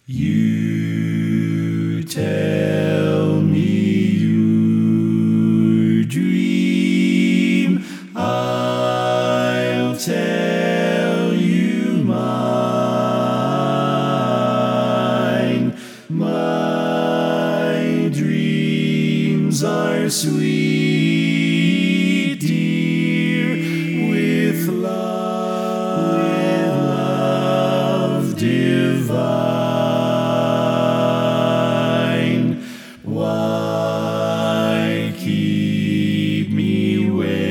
You tell me your dream, I'll tell you mine. My dreams are sweet, dear, with love divine. Why keep me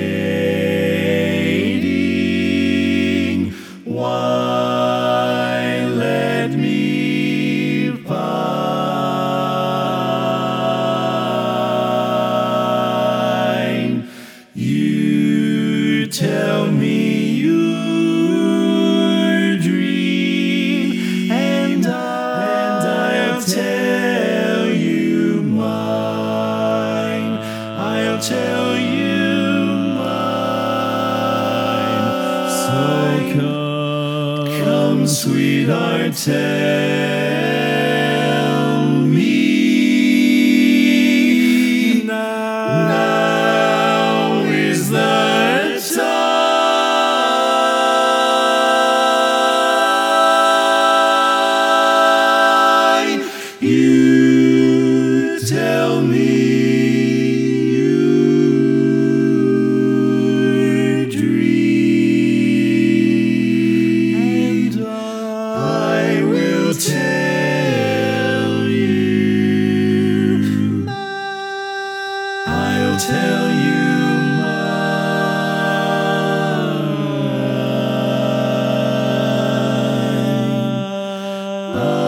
waiting? Why let me pine? You tell me your dream, and I'll tell you mine. I'll tell you mine. So come, sweetheart, tell me now is the time. You tell me your dream, and I will tell you. I'll tell you mine.